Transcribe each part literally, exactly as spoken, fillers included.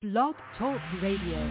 Blog Talk Radio.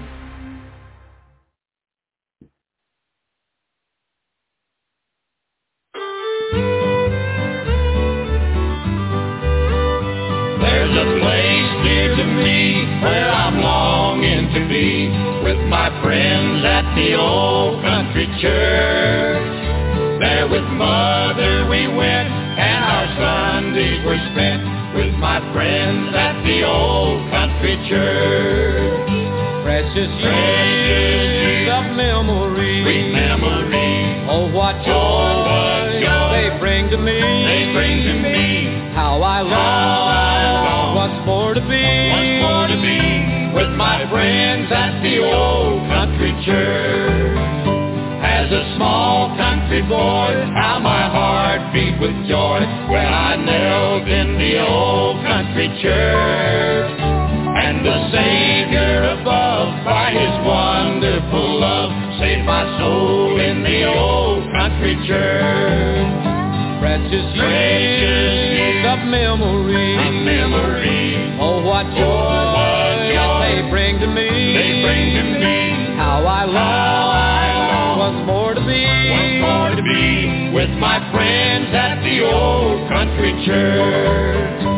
There's a place near to me where I'm longing to be with my friends at the old country church. There with Mother we went and our Sundays were spent with my friends at the old country church. Precious years of memory, sweet memory. Oh, what joy, oh, what joy they bring to me. They bring to me. How I long, How I long what's more to be, what's more to be with my friends at the old country church. As a small country boy, how my heart beat with joy when I knelt in the old country church. And the Savior above, by His wonderful love, saved my soul in the old country church. Precious years of memory, a memory. Oh, what joy, oh, what joy they bring to me. They bring to me. How I long, how I long what's more to be, what's more to be with my friends at the old country church.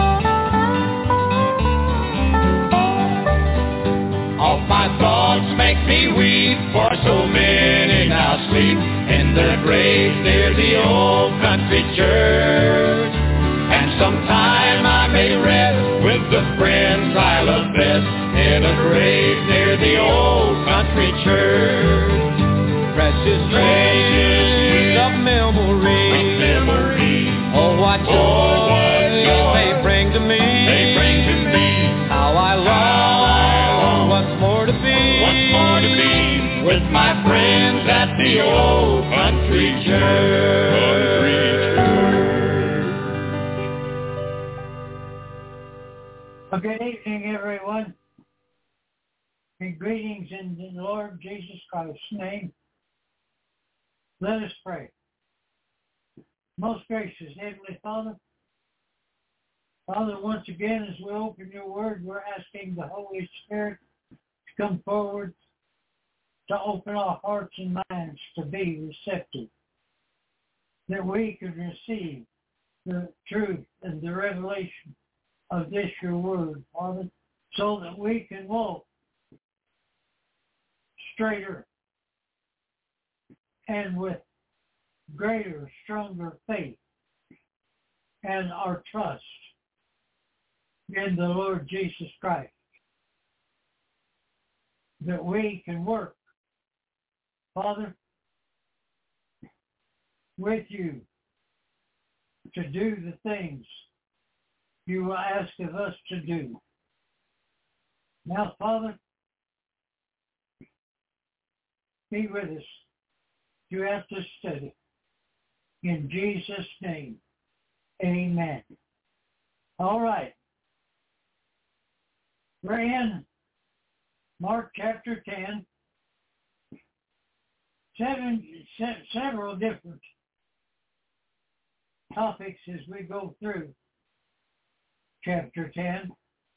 All my thoughts make me weep, for so many now sleep in their graves near the old country church. And sometime I may rest with the friends I love best in a grave near the old country church. Precious years of memory, of memory. Oh, what joy, oh, what joy they bring to me. They bring to me. How I long, how I long what's more to be, what's more to be with my friends at the old country church. Well, good evening, everyone. And greetings in the Lord Jesus Christ's name. Let us pray. Most gracious Heavenly Father, Father, once again, as we open your word, we're asking the Holy Spirit to come forward to open our hearts and minds to be receptive, that we can receive the truth and the revelation of this your word, Father, so that we can walk straighter and with greater, stronger faith and our trust in the Lord Jesus Christ, that we can work, Father, with you to do the things you will ask of us to do. Now, Father, be with us throughout this study. In Jesus' name, amen. All right. We're in Mark chapter ten. Seven, se- several different topics as we go through chapter ten.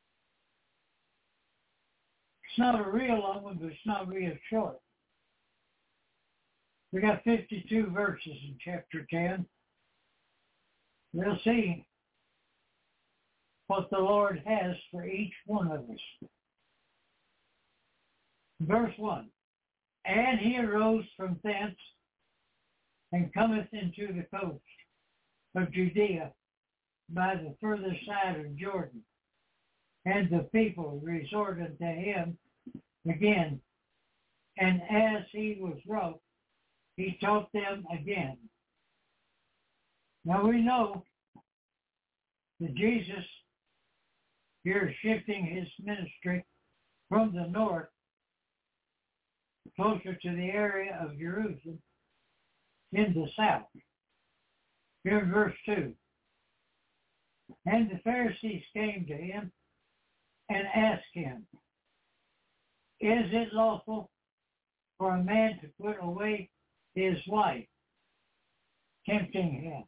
It's not a real long one, but it's not real short. We got fifty-two verses in chapter ten. We'll see what the Lord has for each one of us. Verse one, and he arose from thence and cometh into the coast of Judea by the further side of Jordan. And the people resorted to him again. And as he was wroth, he taught them again. Now we know that Jesus here is shifting his ministry from the north closer to the area of Jerusalem in the south. Here in verse two. And the Pharisees came to him and asked him, is it lawful for a man to put away his wife? Tempting him.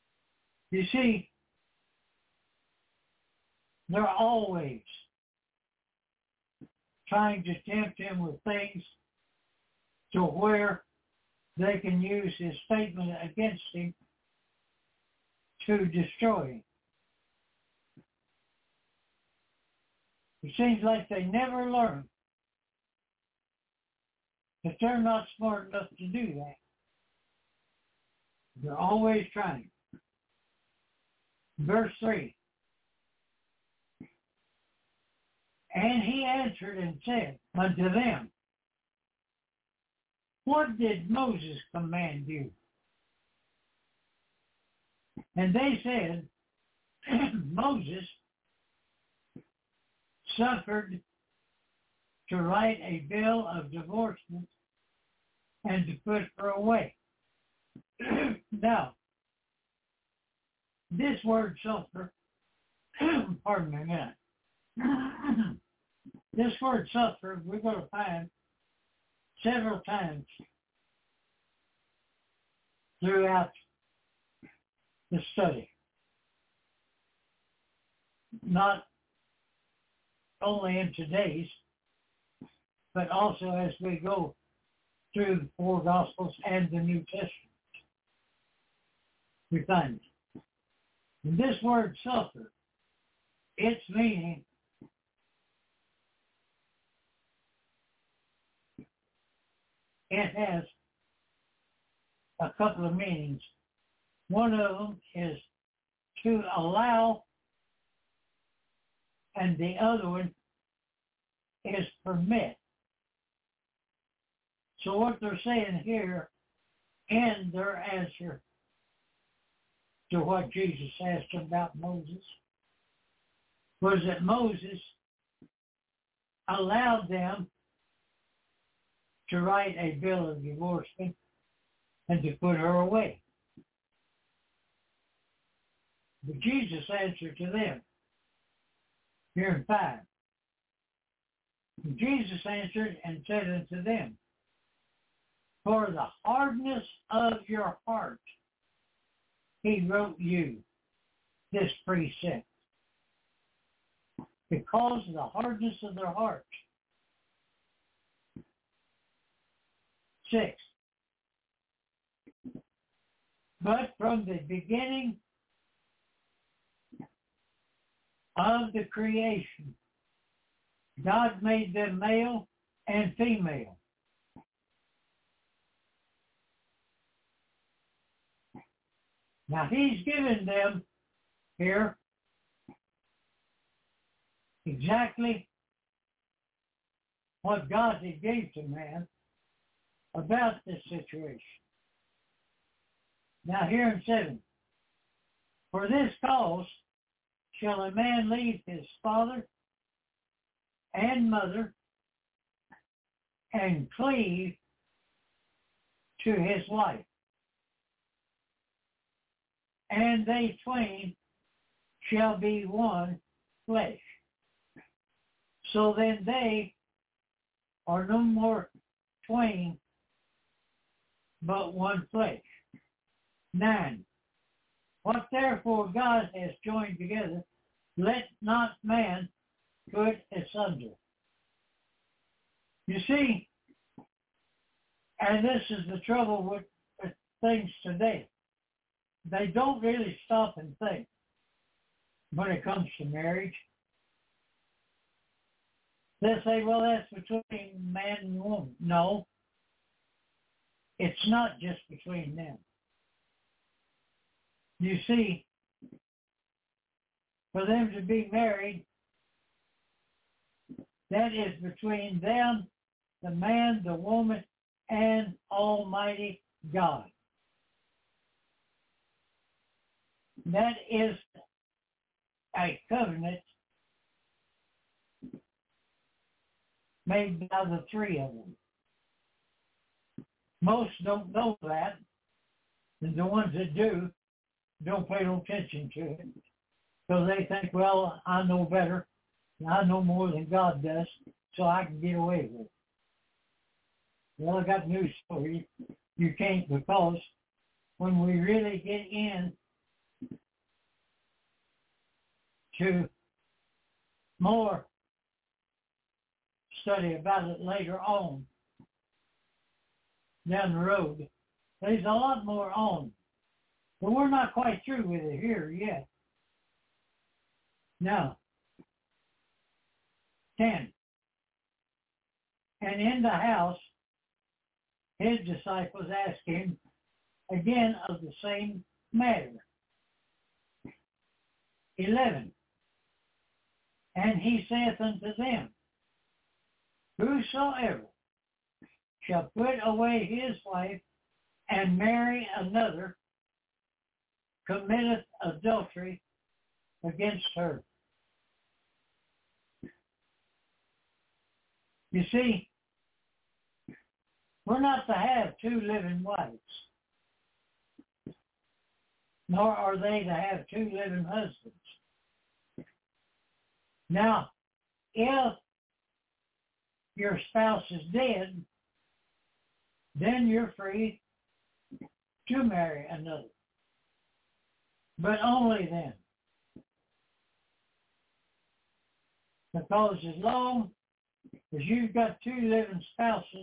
You see, There always trying to tempt him with things to where they can use his statement against him to destroy him. It seems like they never learn that they're not smart enough to do that. They're always trying. Verse three. And he answered and said unto them, what did Moses command you? And they said, Moses suffered to write a bill of divorcement and to put her away. Now, this word suffer, pardon me a minute. This word suffer, we're going to find several times throughout the study. Not only in today's, but also as we go through the four Gospels and the New Testament. We find it. And this word suffer, its meaning it has a couple of meanings. One of them is to allow, and the other one is permit. So what they're saying here in their answer to what Jesus asked about Moses was that Moses allowed them to write a bill of divorcement and to put her away. But Jesus answered to them, here in five. Jesus answered and said unto them, for the hardness of your heart, he wrote you this precept. Because of the hardness of their heart. Six. But from the beginning of the creation, God made them male and female. Now he's given them here exactly what God had gave to man about this situation. Now here in seven, for this cause shall a man leave his father and mother and cleave to his wife, and they twain shall be one flesh. So then they are no more twain, but one flesh. Nine. What therefore God has joined together, let not man put asunder. You see, and this is the trouble with, with things today. They don't really stop and think when it comes to marriage. They say, well, that's between man and woman. No, it's not just between them. You see, for them to be married, that is between them, the man, the woman, and Almighty God. That is a covenant made by the three of them. Most don't know that, and the ones that do don't pay no attention to it. So they think, well, I know better, I know more than God does, so I can get away with it. Well, I got news for you. You can't, because when we really get in to more study about it later on down the road. There's a lot more on, but we're not quite through with it here yet. Now, ten. And in the house, his disciples asked him again of the same matter. eleven. And he saith unto them, whosoever shall put away his wife and marry another committeth adultery against her. You see, we're not to have two living wives, nor are they to have two living husbands. Now, if your spouse is dead, then you're free to marry another. But only then. Because as long as you've got two living spouses,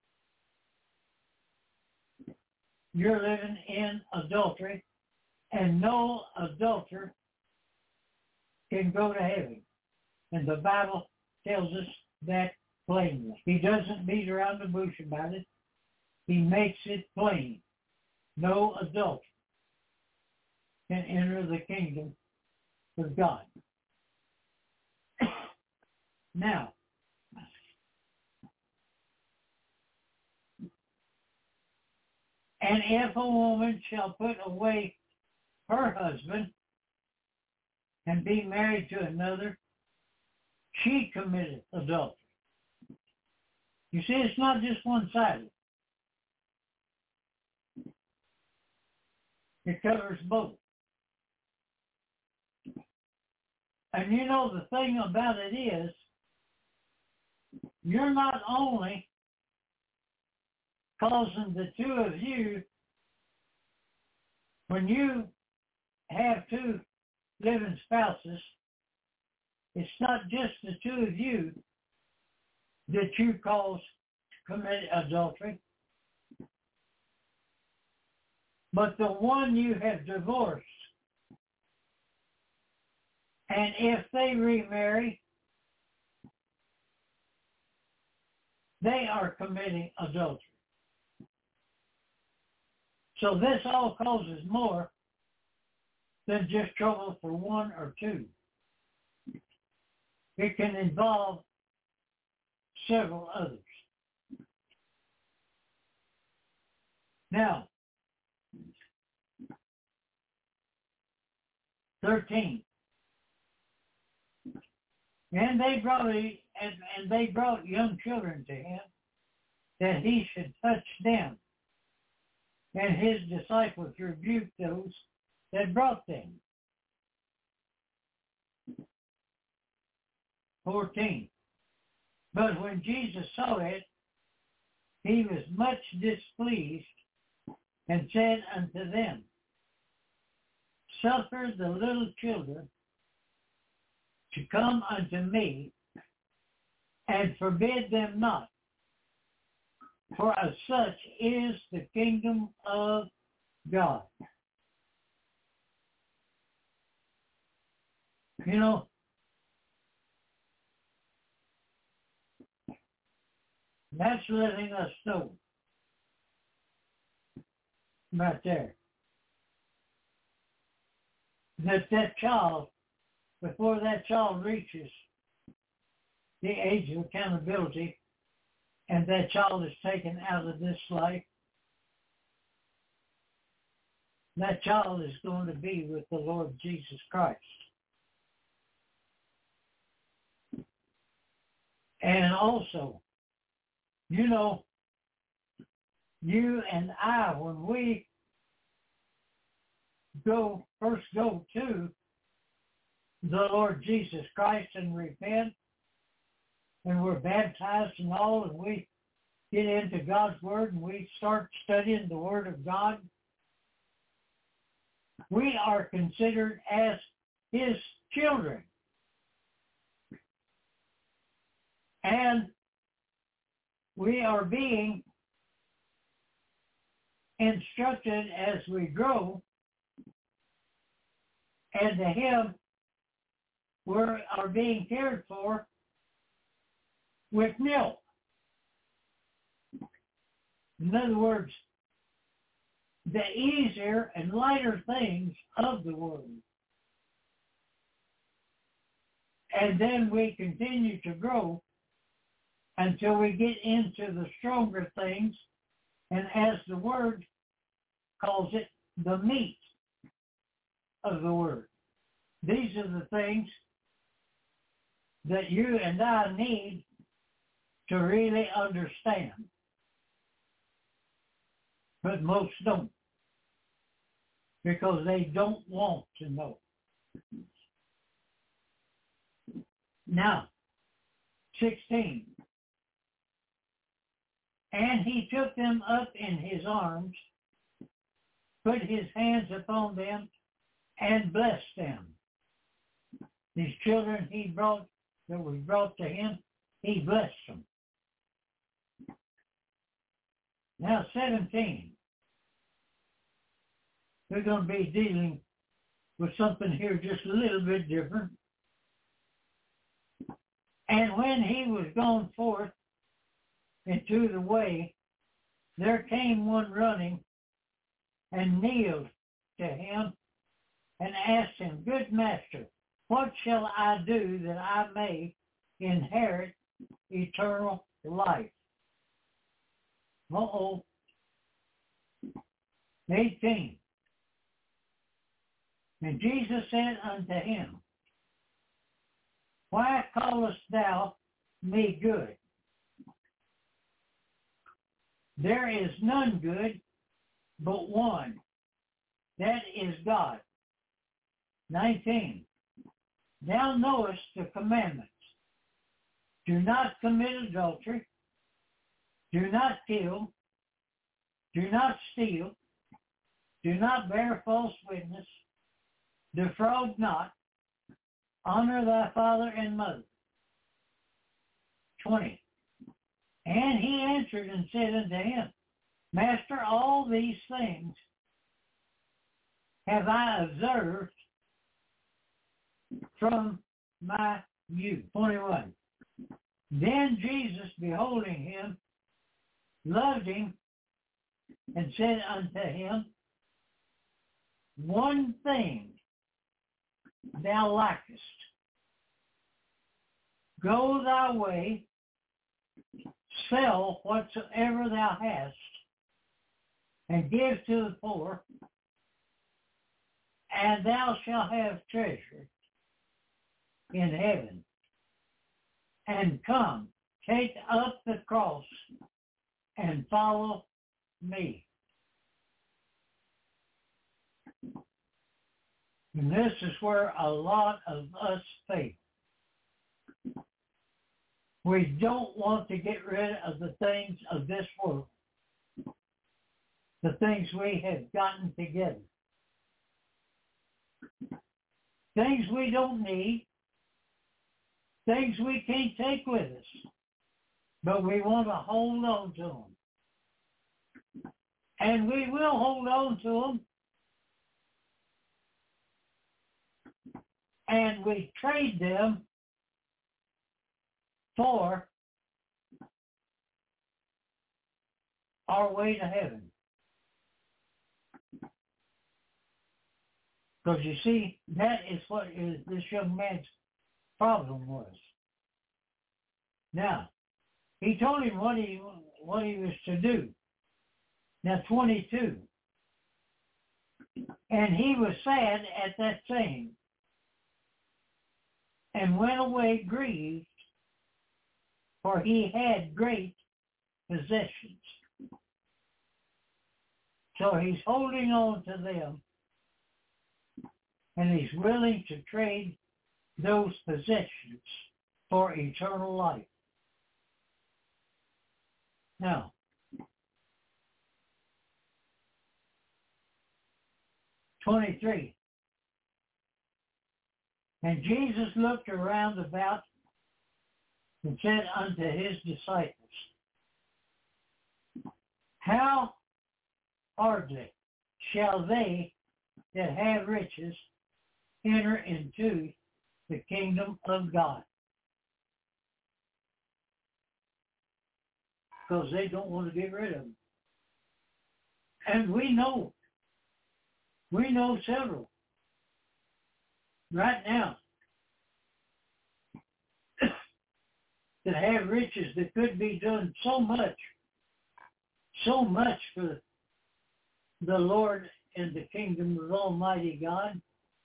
you're living in adultery, and no adulterer can go to heaven. And the Bible tells us that plainly. He doesn't beat around the bush about it. He makes it plain. No adulterer can enter the kingdom of God. Now, and if a woman shall put away her husband and be married to another, she committed adultery. You see, it's not just one-sided. It covers both. And you know, the thing about it is, you're not only causing the two of you, when you have two living spouses, it's not just the two of you that you cause to commit adultery, but the one you have divorced. And if they remarry, they are committing adultery. So this all causes more than just trouble for one or two. It can involve several others. Now, thirteen. And they brought and, and they brought young children to him, that he should touch them. And his disciples rebuked those that brought them. fourteen. But when Jesus saw it, he was much displeased, and said unto them, suffer the little children to come unto me, and forbid them not, for as such is the kingdom of God. You know, that's letting us know right there that that child, before that child reaches the age of accountability and that child is taken out of this life, that child is going to be with the Lord Jesus Christ. And also, you know, you and I, when we go, first go to the Lord Jesus Christ and repent, and we're baptized and all, and we get into God's Word and we start studying the Word of God, we are considered as His children. And we are being instructed as we grow, and to Him we are being cared for with milk. In other words, the easier and lighter things of the Word. And then we continue to grow until we get into the stronger things, and as the Word calls it, the meat of the Word. These are the things that you and I need to really understand. But most don't, because they don't want to know. Now, sixteen. And he took them up in his arms, put his hands upon them, and blessed them. These children he brought, that was brought to him, he blessed them. Now, seventeen. We're going to be dealing with something here just a little bit different. And when he was gone forth into the way, there came one running and kneeled to him and asked him, Good Master, what shall I do that I may inherit eternal life? Uh-oh. eighteen. And Jesus said unto him, Why callest thou me good? There is none good but one, that is God. nineteen. Thou knowest the commandments. Do not commit adultery. Do not kill. Do not steal. Do not bear false witness. Defraud not. Honor thy father and mother. twenty. And he answered and said unto him, Master, all these things have I observed from my youth. twenty-one. Then Jesus, beholding him, loved him, and said unto him, One thing thou lackest. Go thy way, sell whatsoever thou hast, and give to the poor, and thou shalt have treasure in heaven. And come, take up the cross, and follow me. And this is where a lot of us fail. We don't want to get rid of the things of this world, the things we have gotten together, things we don't need, things we can't take with us, but we want to hold on to them. And we will hold on to them. And we trade them for our way to heaven. Because you see, that is what is this young man's problem was. Now, he told him what he what he was to do. Now, twenty-two. And he was sad at that saying, and went away grieved, for he had great possessions. So he's holding on to them, and he's willing to trade those possessions for eternal life. Now, twenty-three. And Jesus looked around about and said unto his disciples, hardly shall they that have riches enter into the kingdom of God. Because they don't want to get rid of them. And we know, we know several right now that have riches that could be doing so much, so much for the Lord and the kingdom of Almighty God,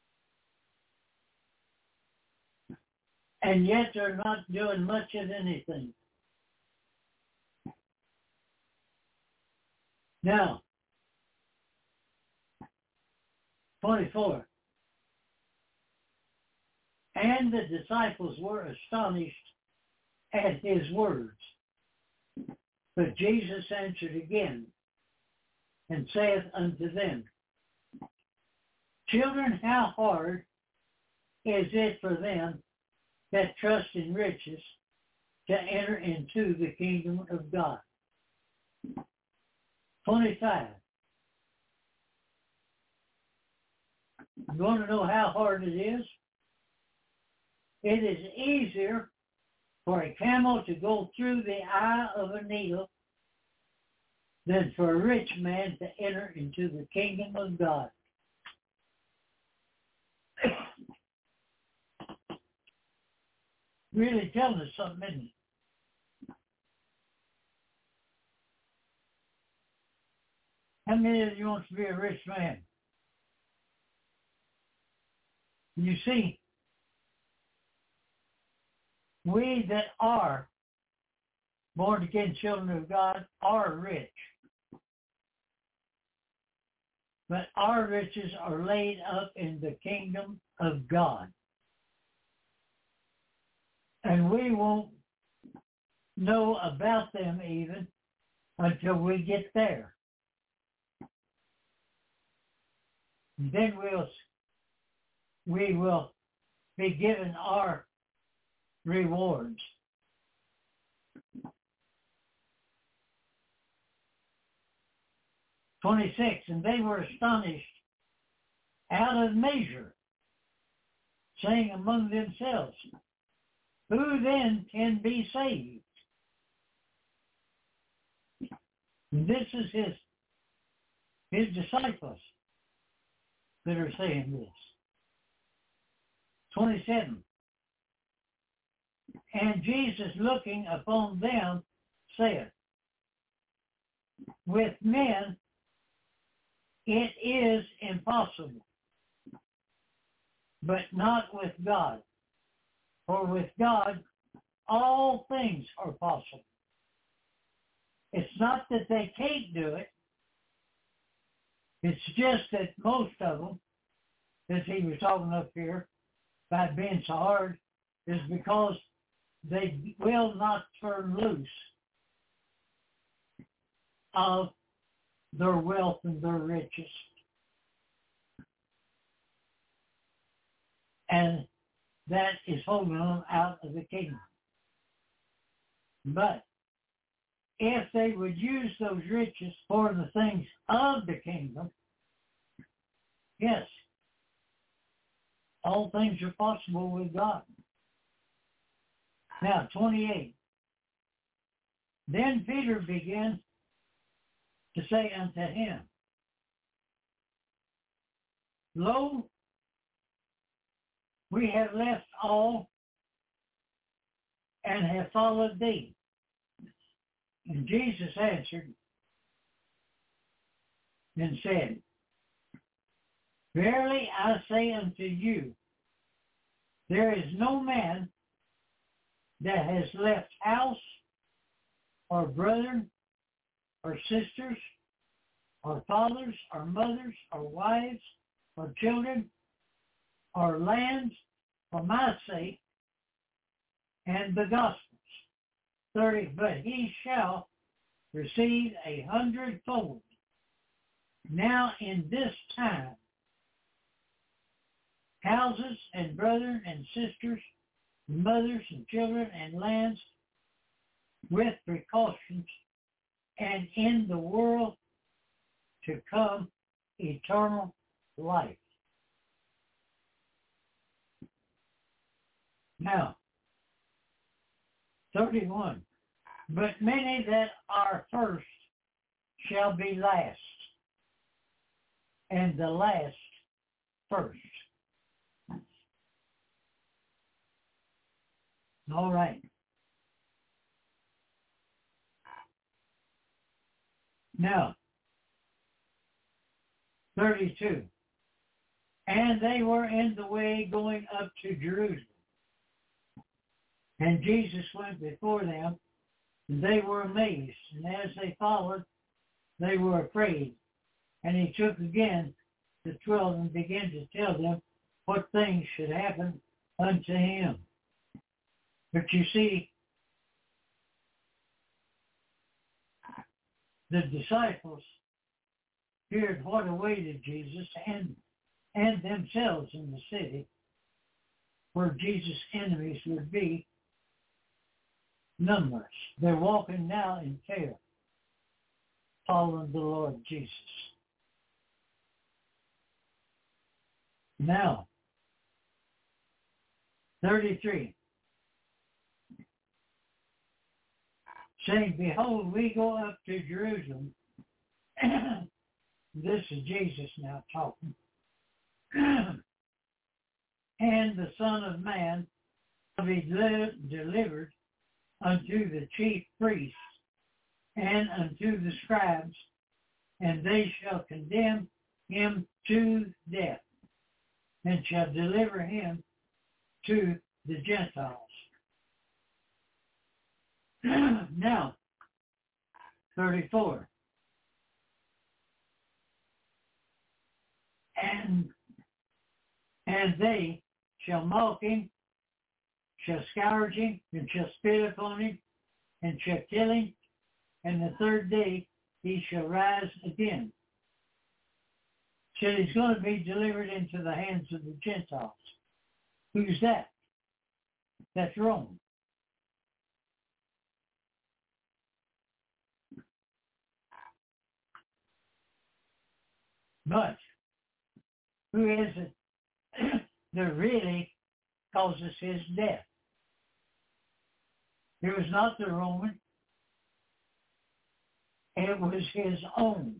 and yet they're not doing much of anything. Now, twenty-four. And the disciples were astonished at his words. But Jesus answered again and saith unto them, Children, how hard is it for them that trust in riches to enter into the kingdom of God? twenty-five. You want to know how hard it is? It is easier for a camel to go through the eye of a needle than for a rich man to enter into the kingdom of God. Really telling us something, isn't it? How many of you want to be a rich man? You see, we that are born again children of God are rich. But our riches are laid up in the kingdom of God. And we won't know about them even until we get there. And then we'll, we will be given our rewards. twenty-six, and they were astonished out of measure, saying among themselves, Who then can be saved? And this is his, his disciples that are saying this. twenty-seven, and Jesus looking upon them said, With men it is impossible, but not with God. For with God all things are possible. It's not that they can't do it. It's just that most of them, as he was talking up here, about being so hard, is because they will not turn loose of their wealth and their riches. And that is holding them out of the kingdom. But if they would use those riches for the things of the kingdom, yes, all things are possible with God. Now, twenty-eight. Then Peter began to say unto him, Lo, we have left all and have followed thee. And Jesus answered and said, Verily I say unto you, there is no man that has left house or brethren or sisters or fathers or mothers or wives or children or lands for my sake and the gospel's. thirty, but he shall receive a hundredfold now in this time houses and brethren and sisters, mothers and children and lands with precautions, and in the world to come eternal life. Now, thirty-one. But many that are first shall be last, and the last first. All right. Now, thirty-two. And they were in the way going up to Jerusalem. And Jesus went before them, and they were amazed. And as they followed, they were afraid. And he took again the twelve and began to tell them what things should happen unto him. But you see, the disciples feared what awaited Jesus and, and themselves in the city where Jesus' enemies would be numerous. They're walking now in fear, following the Lord Jesus. Now, thirty-three. Saying, behold, we go up to Jerusalem. This is Jesus now talking. And the Son of Man shall be delivered unto the chief priests and unto the scribes, and they shall condemn him to death, and shall deliver him to the Gentiles. Now, thirty-four. And and they shall mock him, shall scourge him, and shall spit upon him, and shall kill him, and the third day he shall rise again. So he's going to be delivered into the hands of the Gentiles. Who's that? That's Rome. But who is it that really causes his death? It was not the Roman. It was his own.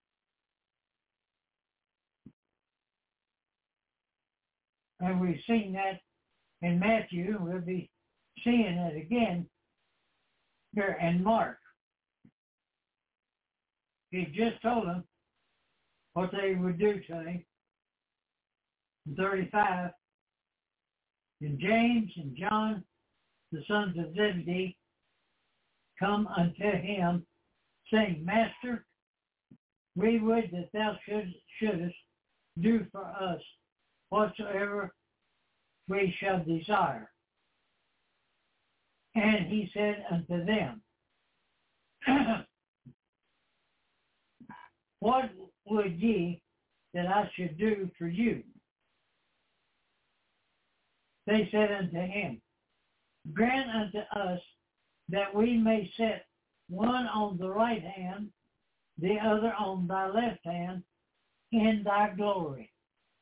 And we've seen that in Matthew, and we'll be seeing it again here in Mark. He just told them what they would do to him. In thirty-five, and James and John, the sons of Zebedee, come unto him, saying, Master, we would that thou should, shouldest do for us whatsoever we shall desire. And he said unto them, what would ye that I should do for you? They said unto him, grant unto us that we may set one on the right hand, the other on thy left hand, in thy glory.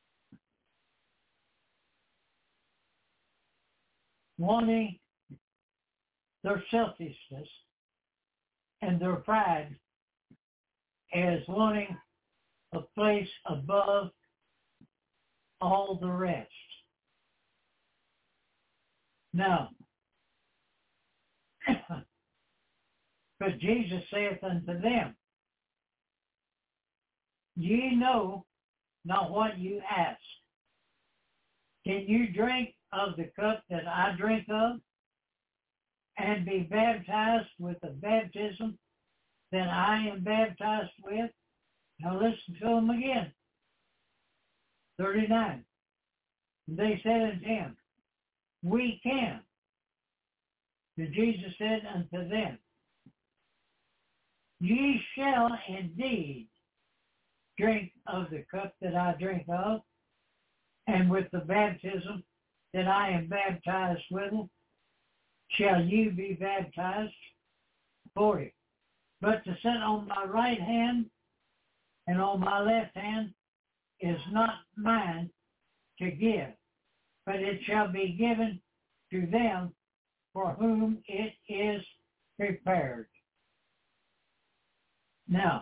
Wanting their selfishness and their pride as wanting a place above all the rest. Now, but Jesus saith unto them, ye know not what you ask. Can you drink of the cup that I drink of, and be baptized with the baptism that I am baptized with? Now listen to them again. thirty-nine. They said unto him, we can. And Jesus said unto them, ye shall indeed drink of the cup that I drink of, and with the baptism that I am baptized with, shall you be baptized. forty. But to sit on my right hand and on my left hand is not mine to give, but it shall be given to them for whom it is prepared. Now,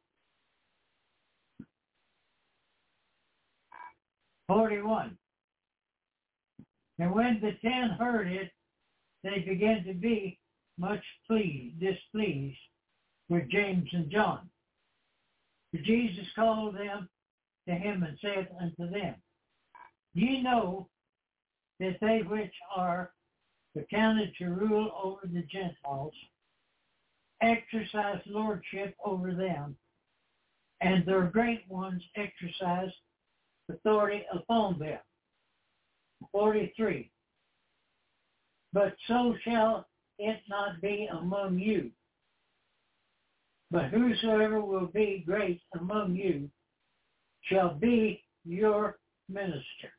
forty-one. And when the ten heard it, they began to be much pleased, displeased with James and John. But Jesus called them to him and said unto them, Ye know that they which are accounted to rule over the Gentiles exercise lordship over them, and their great ones exercise authority upon them. forty-three. But so shall it not be among you. But whosoever will be great among you shall be your minister.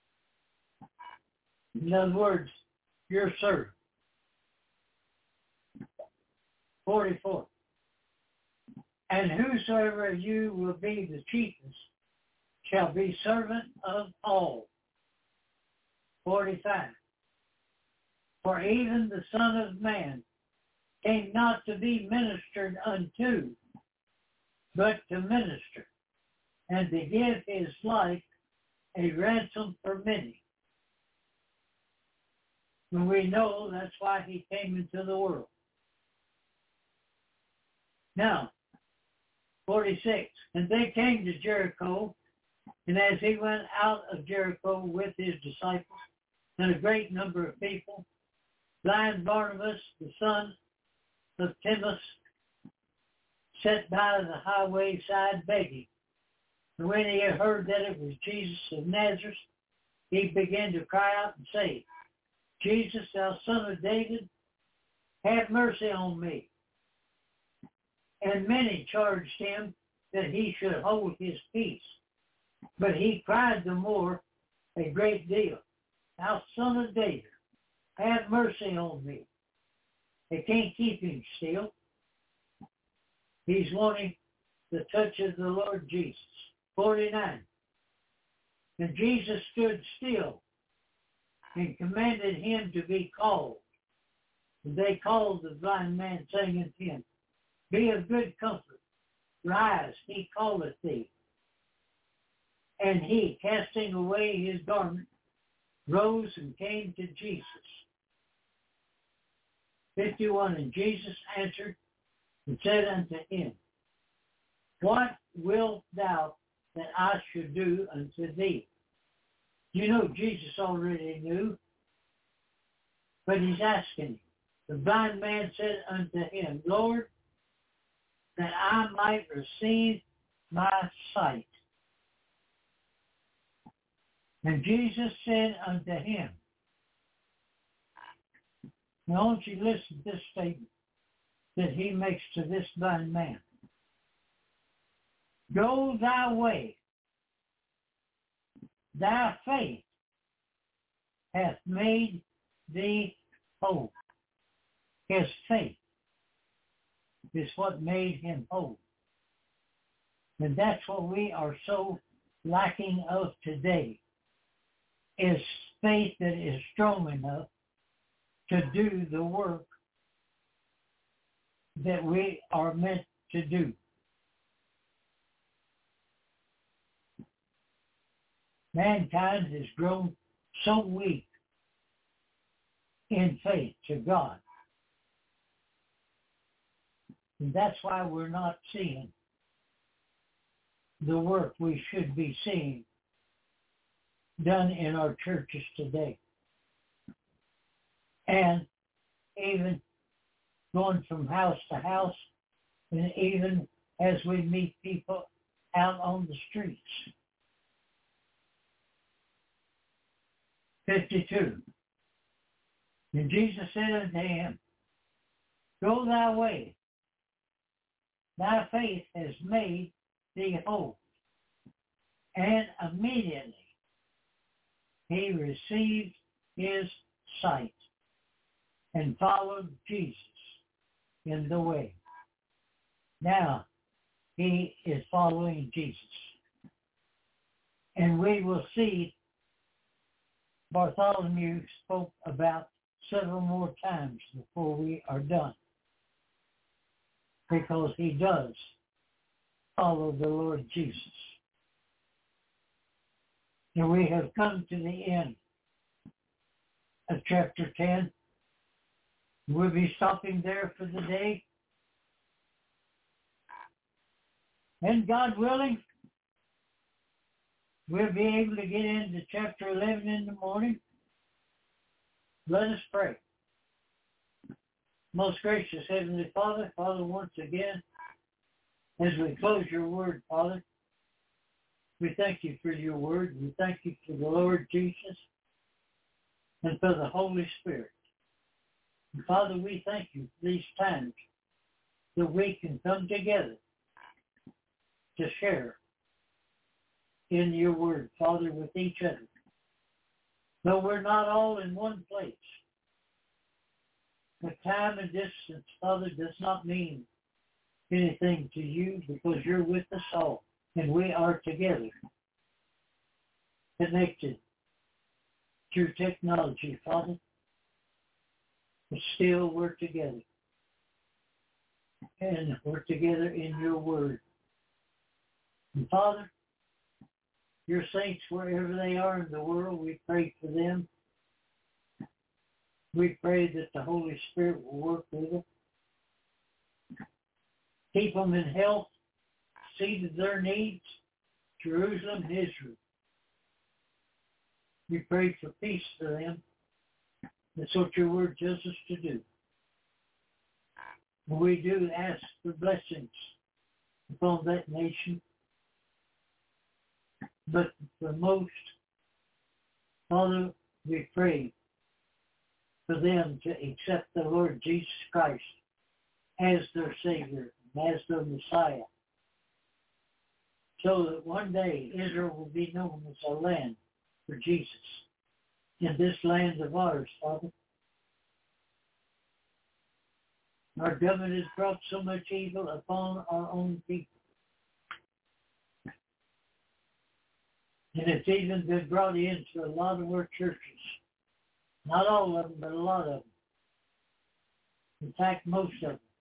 In other words, your servant. forty-four. And whosoever of you will be the chiefest shall be servant of all. forty-five. For even the Son of Man came not to be ministered unto, but to minister, and to give his life a ransom for many. And we know that's why he came into the world. Now, forty-six. And they came to Jericho, and as he went out of Jericho with his disciples and a great number of people, blind Barnabas, the son of Timaeus, sat by the highway side begging. And when he had heard that it was Jesus of Nazareth, he began to cry out and say, Jesus, thou son of David, have mercy on me. And many charged him that he should hold his peace. But he cried the more a great deal, Thou son of David, have mercy on me. They can't keep him still. He's wanting the touch of the Lord Jesus. forty-nine. And Jesus stood still and commanded him to be called. And they called the blind man, saying unto him, Be of good comfort. Rise, he calleth thee. And he, casting away his garment, rose and came to Jesus. fifty-one. And Jesus answered and said unto him, What wilt thou that I should do unto thee? You know Jesus already knew, but he's asking him. The blind man said unto him, Lord, that I might receive my sight. And Jesus said unto him, now, won't you listen to this statement that he makes to this blind man? Go thy way. Thy faith hath made thee whole. His faith is what made him whole. And that's what we are so lacking of today, is faith that is strong enough to do the work that we are meant to do. Mankind has grown so weak in faith to God. And that's why we're not seeing the work we should be seeing done in our churches today. And even going from house to house, and even as we meet people out on the streets. fifty-two. And Jesus said unto him, Go thy way. Thy faith has made thee whole. And immediately he received his sight and followed Jesus in the way. Now, he is following Jesus. And we will see Bartholomew spoke about several more times before we are done, because he does follow the Lord Jesus. And we have come to the end of chapter ten. We'll be stopping there for the day. And God willing, we'll be able to get into chapter eleven in the morning. Let us pray. Most gracious Heavenly Father, Father, once again, as we close your word, Father, we thank you for your word. We thank you for the Lord Jesus and for the Holy Spirit. And Father, we thank you for these times that we can come together to share in your word, Father, with each other. Though we're not all in one place, the time and distance, Father, does not mean anything to you, because you're with us all, and we are together, connected through technology, Father, but still we're together, and we're together in your word. And Father, your saints, wherever they are in the world, we pray for them. We pray that the Holy Spirit will work with them. Keep them in health, see to their needs, Jerusalem and Israel. We pray for peace for them. That's what your word tells us to do. And we do ask for blessings upon that nation. But the most, Father, we pray for them to accept the Lord Jesus Christ as their Savior, as their Messiah, so that one day Israel will be known as a land for Jesus in this land of ours, Father. Our government has brought so much evil upon our own people. And it's even been brought into a lot of our churches. Not all of them, but a lot of them. In fact, most of them.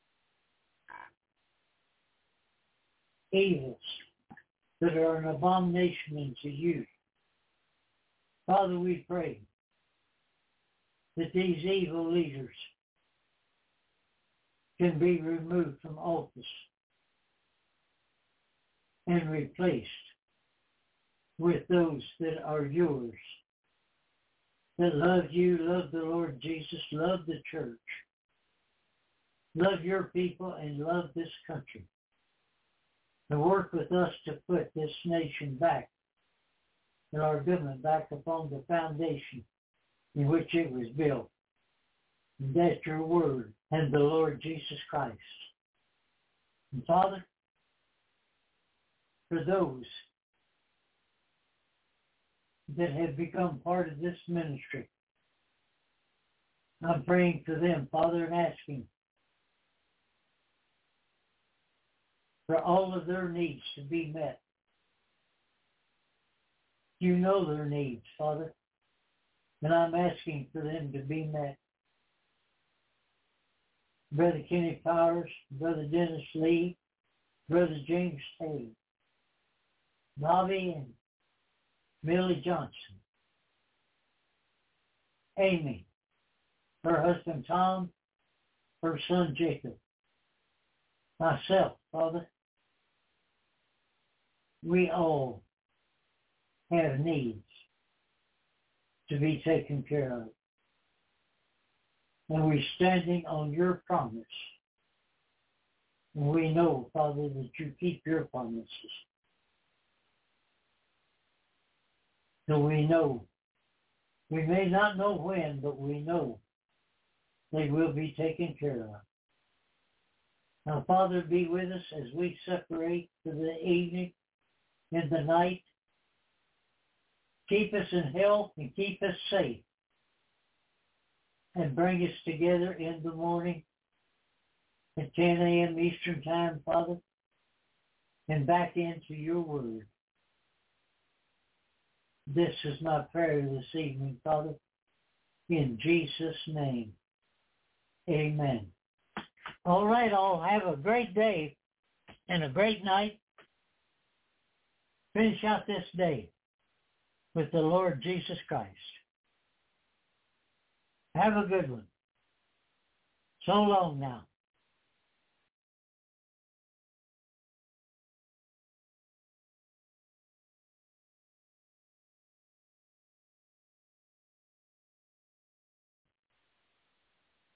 Evils that are an abomination unto you. Father, we pray that these evil leaders can be removed from office and replaced with those that are yours, that love you, love the Lord Jesus, love the church, love your people, and love this country. And work with us to put this nation back and our government back upon the foundation in which it was built. And that's your word and the Lord Jesus Christ. And Father, for those that have become part of this ministry, I'm praying for them, Father, and asking for all of their needs to be met. You know their needs, Father, and I'm asking for them to be met. Brother Kenny Powers, Brother Dennis Lee, Brother James Taylor, Bobby and Millie Johnson, Amy, her husband Tom, her son Jacob, myself, Father. We all have needs to be taken care of. And we're standing on your promise. And we know, Father, that you keep your promises. So we know, we may not know when, but we know they will be taken care of. Now, Father, be with us as we separate for the evening and the night. Keep us in health and keep us safe. And bring us together in the morning at ten a.m. Eastern Time, Father. and back into your word. This is my prayer this evening, Father, in Jesus' name. Amen. All right, all have a great day and a great night. Finish out this day with the Lord Jesus Christ. Have a good one. So long now.